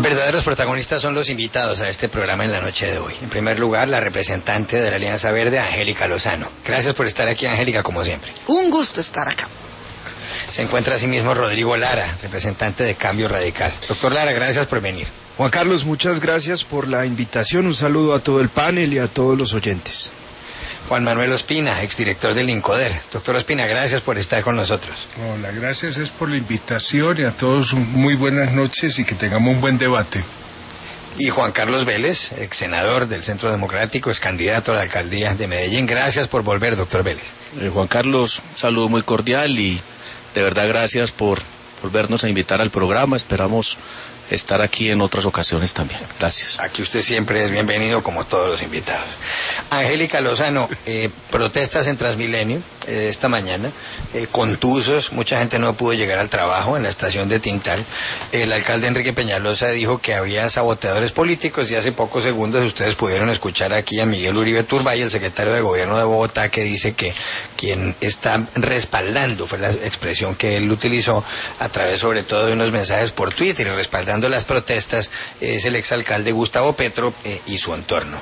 Verdaderos protagonistas son los invitados a este programa en la noche de hoy. En primer lugar, la representante de la Alianza Verde, Angélica Lozano. Gracias por estar aquí, Angélica, como siempre. Un gusto estar acá. Se encuentra asimismo Rodrigo Lara, representante de Cambio Radical. Doctor Lara, gracias por venir. Juan Carlos, muchas gracias por la invitación. Un saludo a todo el panel y a todos los oyentes. Juan Manuel Ospina, exdirector del INCODER. Doctor Ospina, gracias por estar con nosotros. Hola, gracias por la invitación y a todos muy buenas noches y que tengamos un buen debate. Y Juan Carlos Vélez, ex senador del Centro Democrático, es candidato a la alcaldía de Medellín. Gracias por volver, doctor Vélez. Juan Carlos, un saludo muy cordial y de verdad gracias por volvernos a invitar al programa. Esperamos estar aquí en otras ocasiones también. Gracias. Aquí usted siempre es bienvenido, como todos los invitados. Angélica Lozano, protestas en Transmilenio esta mañana, contusos, mucha gente no pudo llegar al trabajo en la estación de Tintal. El alcalde Enrique Peñalosa dijo que había saboteadores políticos y hace pocos segundos ustedes pudieron escuchar aquí a Miguel Uribe Turbay, el secretario de Gobierno de Bogotá, que dice que quien está respaldando, fue la expresión que él utilizó a través sobre todo de unos mensajes por Twitter y respaldando las protestas, es el exalcalde Gustavo Petro y su entorno.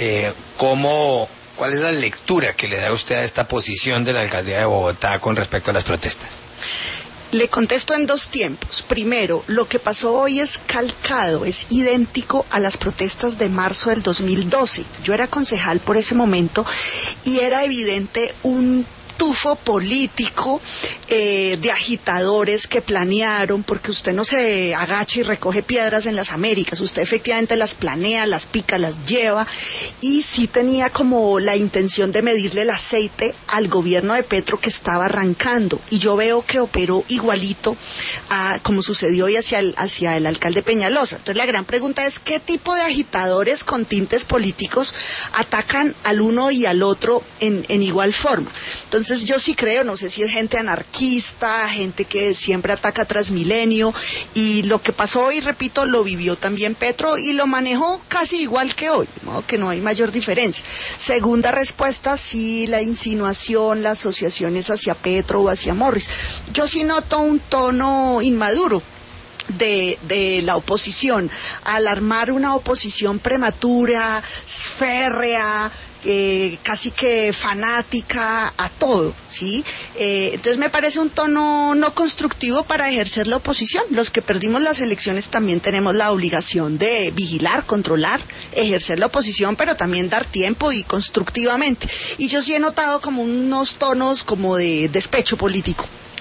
¿Cuál es la lectura que le da usted a esta posición de la alcaldía de Bogotá con respecto a las protestas? Le contesto en dos tiempos. Primero, lo que pasó hoy es calcado, es idéntico a las protestas de marzo del 2012. Yo era concejal por ese momento y era evidente un tufo político de agitadores que planearon, porque usted no se agacha y recoge piedras en las Américas, usted efectivamente las planea, las pica, las lleva, y sí tenía como la intención de medirle el aceite al gobierno de Petro que estaba arrancando, y yo veo que operó igualito a como sucedió hoy hacia el alcalde Peñalosa. Entonces la gran pregunta es, ¿qué tipo de agitadores con tintes políticos atacan al uno y al otro en igual forma? Entonces yo sí creo, no sé si es gente anarquista, gente que siempre ataca a Transmilenio, y lo que pasó hoy, repito, lo vivió también Petro y lo manejó casi igual que hoy, ¿no? Que no hay mayor diferencia. Segunda respuesta, sí, la insinuación, las asociaciones hacia Petro o hacia Morris. Yo sí noto un tono inmaduro de la oposición, al armar una oposición prematura, férrea, casi que fanática a todo, ¿sí? Entonces me parece un tono no constructivo para ejercer la oposición. Los que perdimos las elecciones también tenemos la obligación de vigilar, controlar, ejercer la oposición, pero también dar tiempo y constructivamente. Y yo sí he notado como unos tonos como de despecho político.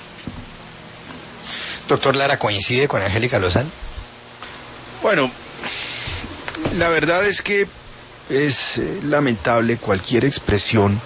Doctor Lara, ¿coincide con Angélica Lozano? Bueno, la verdad es que es lamentable cualquier expresión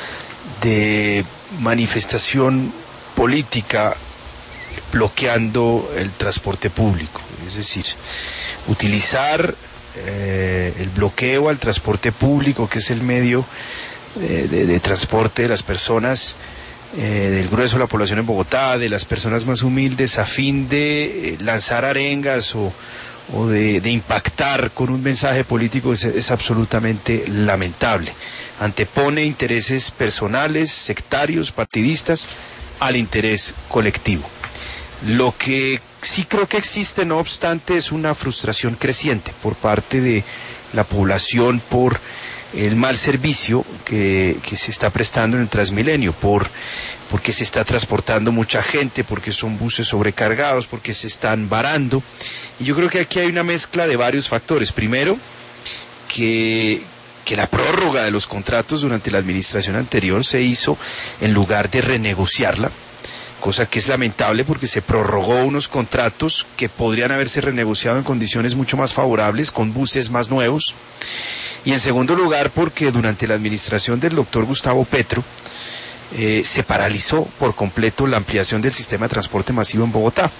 de manifestación política bloqueando el transporte público. Es decir, utilizar el bloqueo al transporte público, que es el medio de transporte de las personas, del grueso de la población en Bogotá, de las personas más humildes, a fin de lanzar arengas o de impactar con un mensaje político, es absolutamente lamentable. Antepone intereses personales, sectarios, partidistas, al interés colectivo. Lo que sí creo que existe, no obstante, es una frustración creciente por parte de la población por el mal servicio que se está prestando en el Transmilenio, porque se está transportando mucha gente, porque son buses sobrecargados, porque se están varando. Y yo creo que aquí hay una mezcla de varios factores. Primero, que la prórroga de los contratos durante la administración anterior se hizo en lugar de renegociarla, cosa que es lamentable porque se prorrogó unos contratos que podrían haberse renegociado en condiciones mucho más favorables, con buses más nuevos. Y en segundo lugar, porque durante la administración del doctor Gustavo Petro se paralizó por completo la ampliación del sistema de transporte masivo en Bogotá.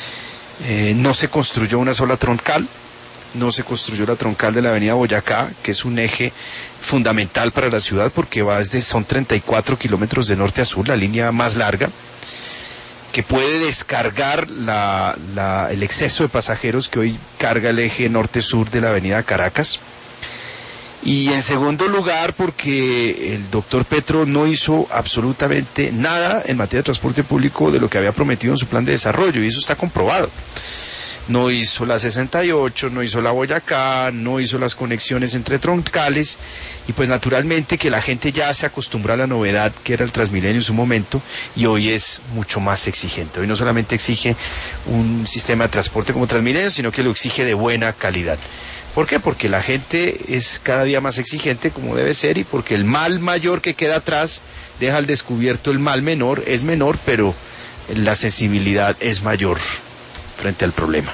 No se construyó una sola troncal, no se construyó la troncal de la avenida Boyacá, que es un eje fundamental para la ciudad porque son 34 kilómetros de norte a sur, la línea más larga, que puede descargar el exceso de pasajeros que hoy carga el eje norte-sur de la avenida Caracas. Y en segundo lugar, porque el doctor Petro no hizo absolutamente nada en materia de transporte público de lo que había prometido en su plan de desarrollo, y eso está comprobado. no hizo la 68, no hizo la Boyacá, no hizo las conexiones entre troncales, y pues naturalmente que la gente ya se acostumbró a la novedad que era el Transmilenio en su momento, y hoy es mucho más exigente. Hoy no solamente exige un sistema de transporte como Transmilenio, sino que lo exige de buena calidad. ¿Por qué? Porque la gente es cada día más exigente, como debe ser, y porque el mal mayor que queda atrás deja al descubierto el mal menor. Es menor, pero la sensibilidad es mayor frente al problema.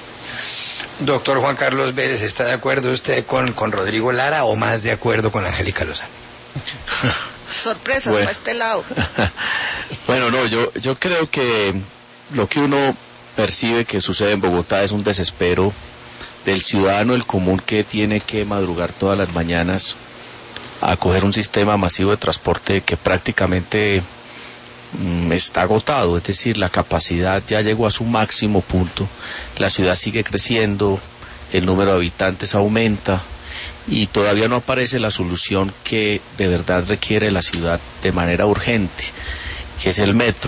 Doctor Juan Carlos Vélez, ¿está de acuerdo usted con Rodrigo Lara o más de acuerdo con Angélica Lozano? Sorpresas para este lado. Bueno, no, yo creo que lo que uno percibe que sucede en Bogotá es un desespero del ciudadano, el común, que tiene que madrugar todas las mañanas a coger un sistema masivo de transporte que prácticamente está agotado, es decir, la capacidad ya llegó a su máximo punto, la ciudad sigue creciendo, el número de habitantes aumenta y todavía no aparece la solución que de verdad requiere la ciudad de manera urgente, que es el metro.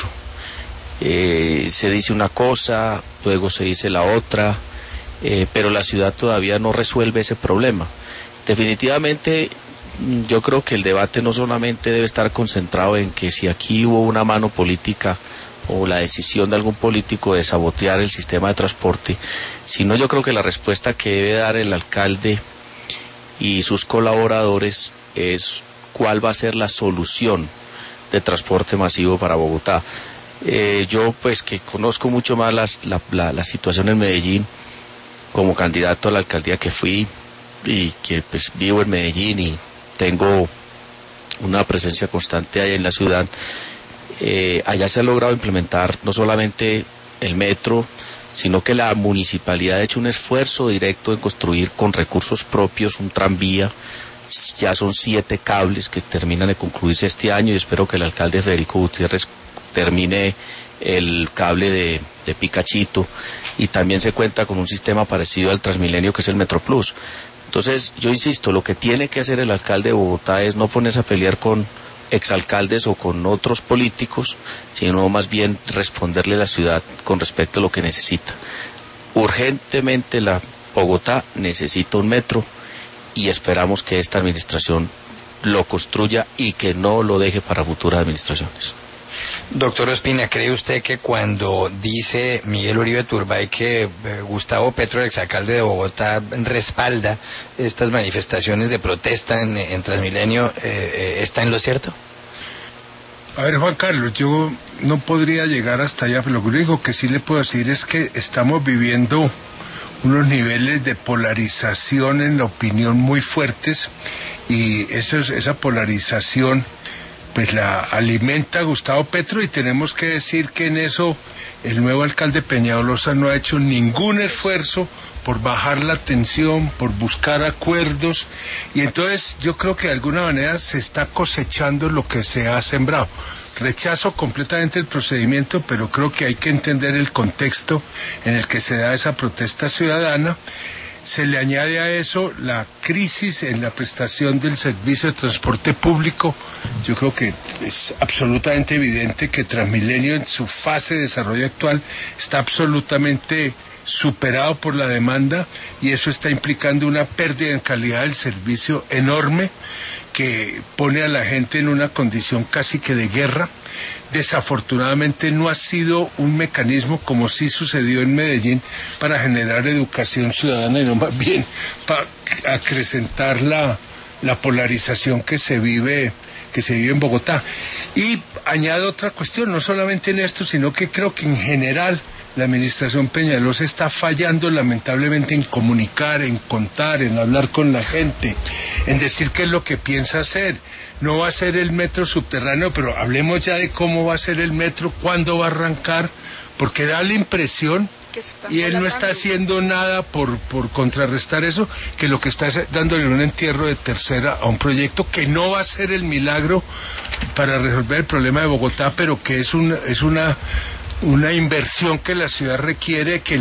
Se dice una cosa, luego se dice la otra, pero la ciudad todavía no resuelve ese problema. Definitivamente yo creo que el debate no solamente debe estar concentrado en que si aquí hubo una mano política o la decisión de algún político de sabotear el sistema de transporte, sino yo creo que la respuesta que debe dar el alcalde y sus colaboradores es cuál va a ser la solución de transporte masivo para Bogotá. Yo pues que conozco mucho más la situación en Medellín, como candidato a la alcaldía que fui y que pues vivo en Medellín y tengo una presencia constante ahí en la ciudad, allá se ha logrado implementar no solamente el metro, sino que la municipalidad ha hecho un esfuerzo directo en construir con recursos propios un tranvía. Ya son 7 cables que terminan de concluirse este año y espero que el alcalde Federico Gutiérrez termine el cable de Picachito, y también se cuenta con un sistema parecido al Transmilenio que es el Metro Plus. Entonces yo insisto, lo que tiene que hacer el alcalde de Bogotá es no ponerse a pelear con exalcaldes o con otros políticos, sino más bien responderle a la ciudad con respecto a lo que necesita. Urgentemente la Bogotá necesita un metro y esperamos que esta administración lo construya y que no lo deje para futuras administraciones. Doctor Ospina, ¿cree usted que cuando dice Miguel Uribe Turbay que Gustavo Petro, el exalcalde de Bogotá, respalda estas manifestaciones de protesta en Transmilenio, está en lo cierto? A ver, Juan Carlos, yo no podría llegar hasta allá, pero lo único que sí le puedo decir es que estamos viviendo unos niveles de polarización en la opinión muy fuertes, y esa polarización pues la alimenta Gustavo Petro, y tenemos que decir que en eso el nuevo alcalde Peñalosa no ha hecho ningún esfuerzo por bajar la tensión, por buscar acuerdos, y entonces yo creo que de alguna manera se está cosechando lo que se ha sembrado. Rechazo completamente el procedimiento, pero creo que hay que entender el contexto en el que se da esa protesta ciudadana. Se le añade a eso la crisis en la prestación del servicio de transporte público. Yo creo que es absolutamente evidente que Transmilenio en su fase de desarrollo actual está absolutamente superado por la demanda, y eso está implicando una pérdida en calidad del servicio enorme que pone a la gente en una condición casi que de guerra. Desafortunadamente no ha sido un mecanismo, como sí sucedió en Medellín, para generar educación ciudadana, y no más bien para acrecentar la polarización que se vive en Bogotá. Y añado otra cuestión, no solamente en esto, sino que creo que en general la administración Peñalosa está fallando lamentablemente en comunicar, en contar, en hablar con la gente, en decir qué es lo que piensa hacer. No va a ser el metro subterráneo, pero hablemos ya de cómo va a ser el metro, cuándo va a arrancar, porque da la impresión, y él no está haciendo nada por contrarrestar eso, que lo que está es dándole un entierro de tercera a un proyecto que no va a ser el milagro para resolver el problema de Bogotá, pero que es una inversión que la ciudad requiere, que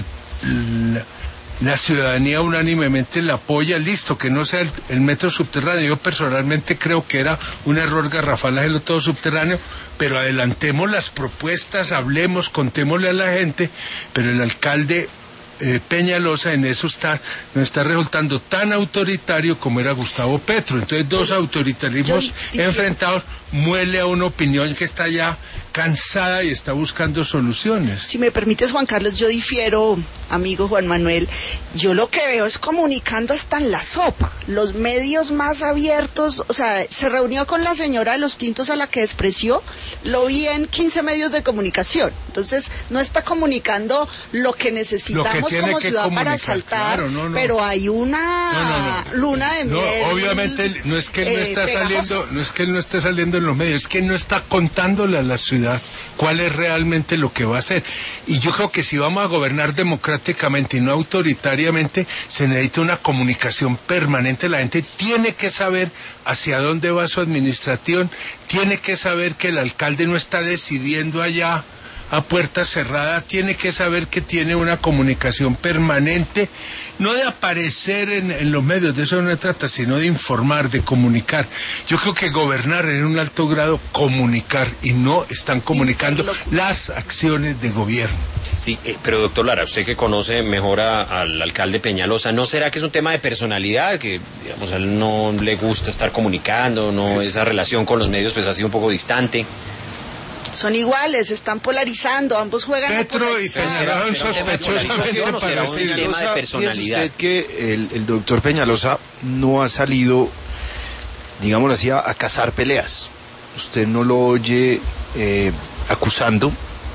la ciudadanía unánimemente la apoya. Listo, que no sea el metro subterráneo. Yo personalmente creo que era un error garrafal hacerlo todo subterráneo, pero adelantemos las propuestas, hablemos, contémosle a la gente, pero el alcalde Peñalosa en eso nos está resultando tan autoritario como era Gustavo Petro. Entonces dos autoritarismos enfrentados muele a una opinión que está ya cansada y está buscando soluciones. Si me permites, Juan Carlos, yo difiero, amigo Juan Manuel. Yo lo que veo es comunicando hasta en la sopa. Los medios más abiertos, o sea, se reunió con la señora de los tintos a la que despreció, lo vi en 15 medios de comunicación. Entonces, no está comunicando lo que necesitamos como ciudad para saltar, claro, pero hay una luna de miel. No, obviamente no es que él no está saliendo, no es que él no esté saliendo en los medios, es que él no está contándole a la ciudad cuál es realmente lo que va a hacer. Y yo creo que si vamos a gobernar democráticamente y no autoritariamente, se necesita una comunicación permanente. La gente tiene que saber hacia dónde va su administración, tiene que saber que el alcalde no está decidiendo allá a puerta cerrada, tiene que saber que tiene una comunicación permanente, no de aparecer en los medios, de eso no se trata, sino de informar, de comunicar. Yo creo que gobernar en un alto grado, comunicar, y no están comunicando las acciones de gobierno. Sí, pero doctor Lara, usted que conoce mejor al alcalde Peñalosa, ¿no será que es un tema de personalidad, que digamos a él no le gusta estar comunicando, no esa relación con los medios pues ha sido un poco distante? Son iguales, están polarizando, ambos juegan Petro y Peñalosa son sospechosamente parecidos. Tema de personalidad. Usted que el doctor Peñalosa no ha salido, digámoslo así, a cazar peleas. Usted no lo oye acusando,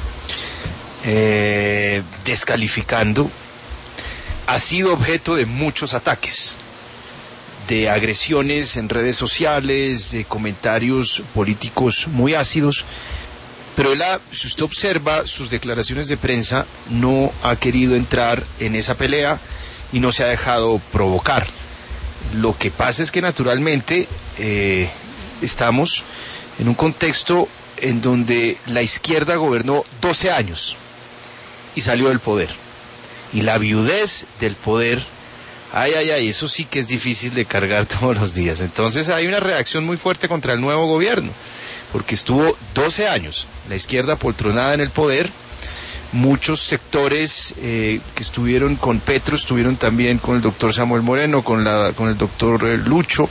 descalificando. Ha sido objeto de muchos ataques, de agresiones en redes sociales, de comentarios políticos muy ácidos. Pero él, si usted observa sus declaraciones de prensa, no ha querido entrar en esa pelea y no se ha dejado provocar. Lo que pasa es que naturalmente estamos en un contexto en donde la izquierda gobernó 12 años y salió del poder. Y la viudez del poder, eso sí que es difícil de cargar todos los días. Entonces hay una reacción muy fuerte contra el nuevo gobierno, porque estuvo 12 años la izquierda poltronada en el poder. Muchos sectores que estuvieron con Petro estuvieron también con el doctor Samuel Moreno, con el doctor Lucho,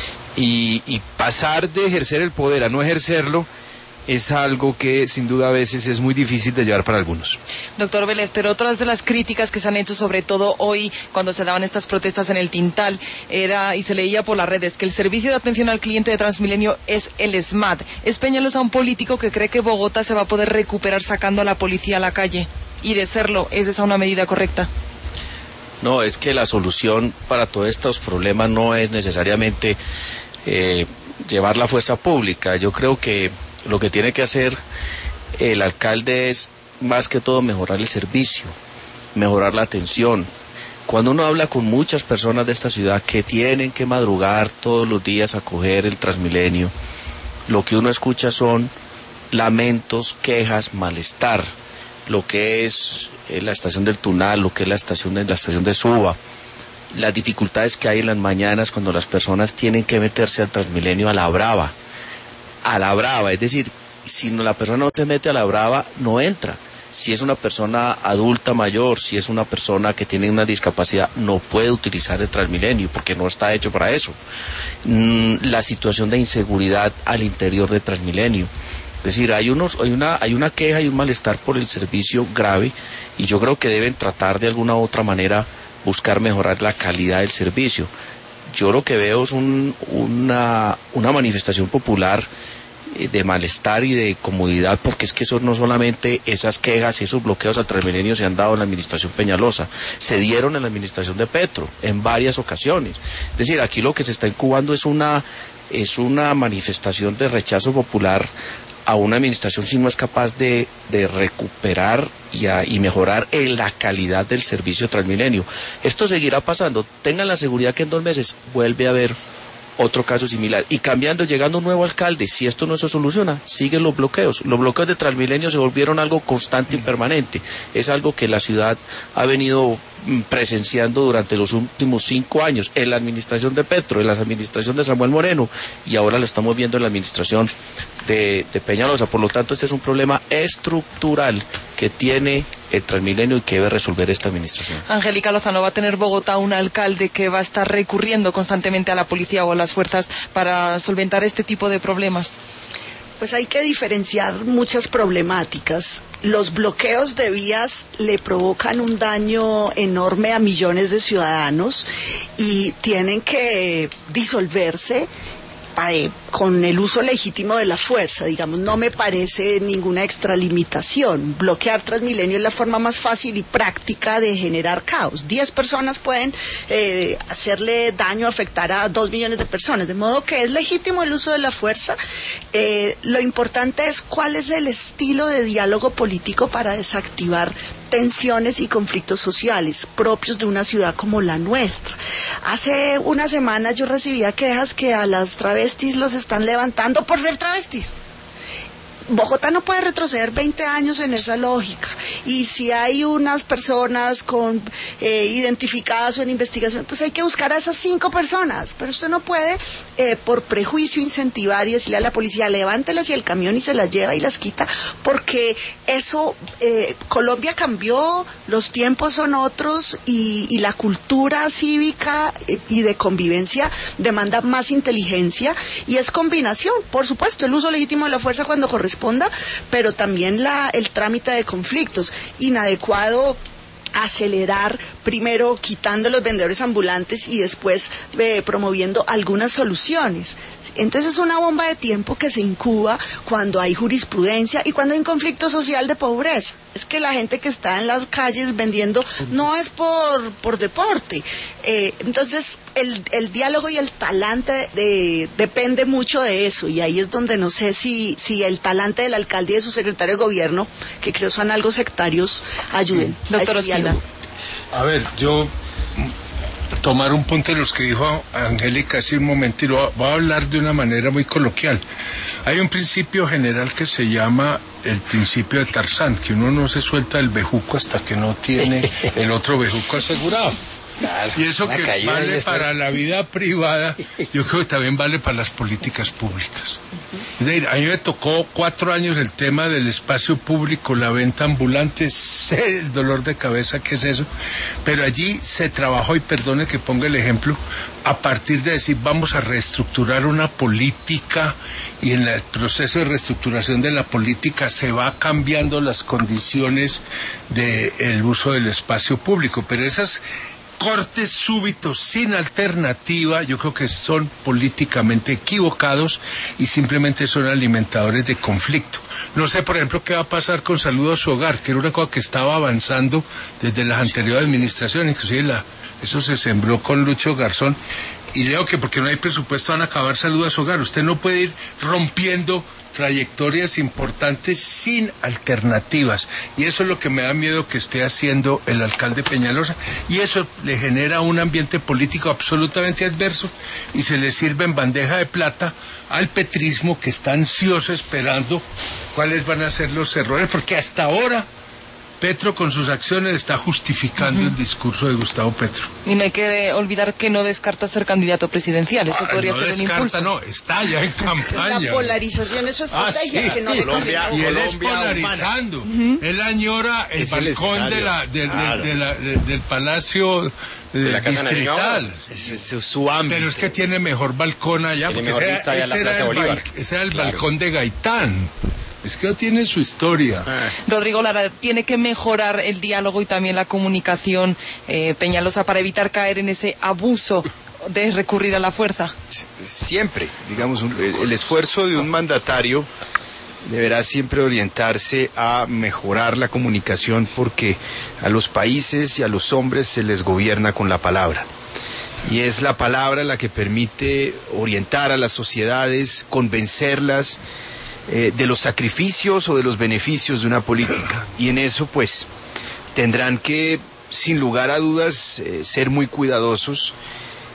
y pasar de ejercer el poder a no ejercerlo es algo que sin duda a veces es muy difícil de llevar para algunos. Doctor Vélez, pero otras de las críticas que se han hecho, sobre todo hoy cuando se daban estas protestas en el Tintal, era, y se leía por las redes, que el servicio de atención al cliente de Transmilenio es el SMAT. ¿Es Peñalosa un político que cree que Bogotá se va a poder recuperar sacando a la policía a la calle? Y de serlo, ¿es esa una medida correcta? No, es que la solución para todos estos problemas no es necesariamente llevar la fuerza pública. Yo creo que lo que tiene que hacer el alcalde es más que todo mejorar el servicio, mejorar la atención. Cuando uno habla con muchas personas de esta ciudad que tienen que madrugar todos los días a coger el Transmilenio, lo que uno escucha son lamentos, quejas, malestar. Lo que es la estación del Tunal, lo que es la estación de Suba, las dificultades que hay en las mañanas cuando las personas tienen que meterse al Transmilenio a la brava, es decir, si la persona no se mete a la brava, no entra. Si es una persona adulta mayor, si es una persona que tiene una discapacidad, no puede utilizar el Transmilenio porque no está hecho para eso. La situación de inseguridad al interior del Transmilenio, es decir, hay una queja y un malestar por el servicio grave, y yo creo que deben tratar de alguna u otra manera buscar mejorar la calidad del servicio. Yo lo que veo es una manifestación popular de malestar y de comodidad, porque es que eso no solamente esas quejas y esos bloqueos al Transmilenio se han dado en la administración Peñalosa, se dieron en la administración de Petro en varias ocasiones. Es decir, aquí lo que se está incubando es una manifestación de rechazo popular a una administración si no es capaz de recuperar y mejorar en la calidad del servicio Transmilenio. Esto seguirá pasando. Tengan la seguridad que en 2 meses vuelve a haber otro caso similar. Y cambiando, llegando un nuevo alcalde, si esto no se soluciona, siguen los bloqueos. Los bloqueos de Transmilenio se volvieron algo constante y permanente. Es algo que la ciudad ha venido presenciando durante los últimos 5 años, en la administración de Petro, en la administración de Samuel Moreno, y ahora lo estamos viendo en la administración de Peñalosa. Por lo tanto, este es un problema estructural que tiene el Transmilenio y que debe resolver esta administración. Angélica Lozano, ¿va a tener Bogotá un alcalde que va a estar recurriendo constantemente a la policía o a las fuerzas para solventar este tipo de problemas? Pues hay que diferenciar muchas problemáticas. Los bloqueos de vías le provocan un daño enorme a millones de ciudadanos y tienen que disolverse con el uso legítimo de la fuerza, digamos. No me parece ninguna extralimitación. Bloquear Transmilenio es la forma más fácil y práctica de generar caos. 10 personas pueden hacerle daño, afectar a 2 millones de personas, de modo que es legítimo el uso de la fuerza. Lo importante es cuál es el estilo de diálogo político para desactivar tensiones y conflictos sociales propios de una ciudad como la nuestra. Hace una semana yo recibía quejas que a las travestis los están levantando por ser travestis. Bogotá no puede retroceder 20 años en esa lógica, y si hay unas personas identificadas o en investigación, pues hay que buscar a esas 5 personas, pero usted no puede por prejuicio incentivar y decirle a la policía levántelas y el camión y se las lleva y las quita, porque eso, Colombia cambió, los tiempos son otros y la cultura cívica y de convivencia demanda más inteligencia, y es combinación, por supuesto, el uso legítimo de la fuerza cuando corresponde, pero también el trámite de conflictos. Inadecuado acelerar primero quitando los vendedores ambulantes y después promoviendo algunas soluciones. Entonces es una bomba de tiempo que se incuba cuando hay jurisprudencia y cuando hay un conflicto social de pobreza. Es que la gente que está en las calles vendiendo no es por deporte. Entonces el diálogo y el talante depende mucho de eso, y ahí es donde no sé si el talante del alcalde y de su secretario de gobierno, que creo son algo sectarios, ayuden. Doctor Ospina. A ver, yo tomar un punto de los que dijo Angélica hace un momento y lo voy a hablar de una manera muy coloquial. Hay un principio general que se llama el principio de Tarzán, que uno no se suelta del bejuco hasta que no tiene el otro bejuco asegurado. Claro, y eso que vale para la vida privada, yo creo que también vale para las políticas públicas. Es decir, a mí me tocó 4 años el tema del espacio público, la venta ambulante, sé el dolor de cabeza que es eso, pero allí se trabajó, y perdone que ponga el ejemplo, a partir de decir vamos a reestructurar una política, y en el proceso de reestructuración de la política se va cambiando las condiciones del uso del espacio público, pero esas cortes súbitos sin alternativa yo creo que son políticamente equivocados y simplemente son alimentadores de conflicto. No sé, por ejemplo, qué va a pasar con Salud a su Hogar, que era una cosa que estaba avanzando desde las anteriores administraciones, inclusive eso se sembró con Lucho Garzón, y leo que porque no hay presupuesto van a acabar Salud a su Hogar. Usted no puede ir rompiendo trayectorias importantes sin alternativas, y eso es lo que me da miedo que esté haciendo el alcalde Peñalosa, y eso le genera un ambiente político absolutamente adverso, y se le sirve en bandeja de plata al petrismo, que está ansioso esperando cuáles van a ser los errores, porque hasta ahora Petro con sus acciones está justificando el discurso de Gustavo Petro. Y no hay que olvidar que no descarta ser candidato presidencial, eso podría ser un impulso. No, está ya en campaña. La polarización es su estrategia, sí. que no Colombia, le y él es polarizando. Él añora el balcón del Palacio de la Casa Distrital. Es su ámbito. Pero es que tiene mejor balcón allá, tiene porque mejor vista allá en la Plaza Bolívar. Ese era el balcón de Gaitán. Es que no tiene su historia. Rodrigo Lara, tiene que mejorar el diálogo y también la comunicación Peñalosa para evitar caer en ese abuso de recurrir a la fuerza. Siempre, digamos, el esfuerzo de un mandatario deberá siempre orientarse a mejorar la comunicación, porque a los países y a los hombres se les gobierna con la palabra. Y es la palabra la que permite orientar a las sociedades, convencerlas de los sacrificios o de los beneficios de una política, y en eso pues tendrán que, sin lugar a dudas, ser muy cuidadosos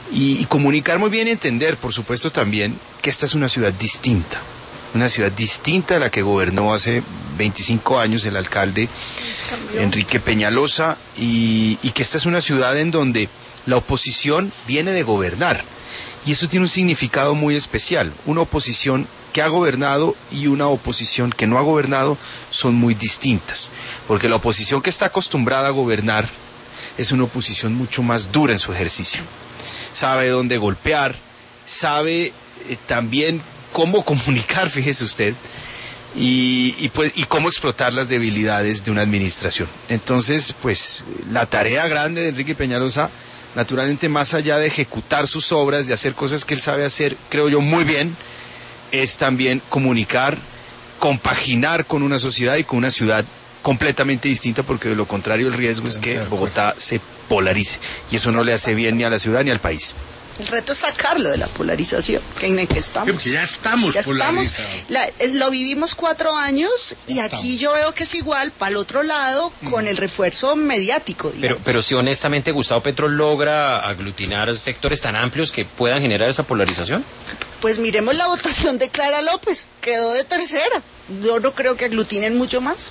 y comunicar muy bien y entender, por supuesto, también que esta es una ciudad distinta a la que gobernó hace 25 años el alcalde Enrique Peñalosa, y que esta es una ciudad en donde la oposición viene de gobernar, y eso tiene un significado muy especial. Una oposición que ha gobernado y una oposición que no ha gobernado son muy distintas, porque la oposición que está acostumbrada a gobernar es una oposición mucho más dura en su ejercicio. Sabe dónde golpear, sabe también cómo comunicar, fíjese usted, y cómo explotar las debilidades de una administración. Entonces, pues, la tarea grande de Enrique Peñalosa, naturalmente, más allá de ejecutar sus obras, de hacer cosas que él sabe hacer, creo yo, muy bien, es también comunicar, compaginar con una sociedad y con una ciudad completamente distinta, porque de lo contrario el riesgo es que Bogotá se polarice, y eso no le hace bien ni a la ciudad ni al país. El reto es sacarlo de la polarización en el que estamos. Porque ya estamos polarizados. Lo vivimos 4 años y aquí yo veo que es igual para el otro lado con el refuerzo mediático. Pero si honestamente Gustavo Petro logra aglutinar sectores tan amplios que puedan generar esa polarización. Pues miremos la votación de Clara López, quedó de tercera. Yo no creo que aglutinen mucho más.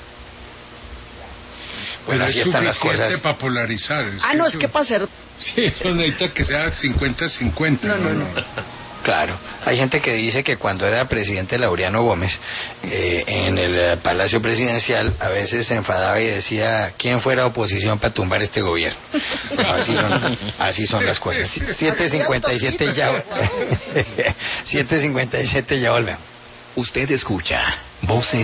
Bueno, así están las cosas. Para polarizar. Es que para hacer... Sí, eso necesita que sea 50-50. No. Claro, hay gente que dice que cuando era presidente Laureano Gómez, en el Palacio Presidencial, a veces se enfadaba y decía, ¿quién fuera oposición para tumbar este gobierno? Así son las cosas. 7:57 ya. 7:57 ya volvemos. Usted escucha Voces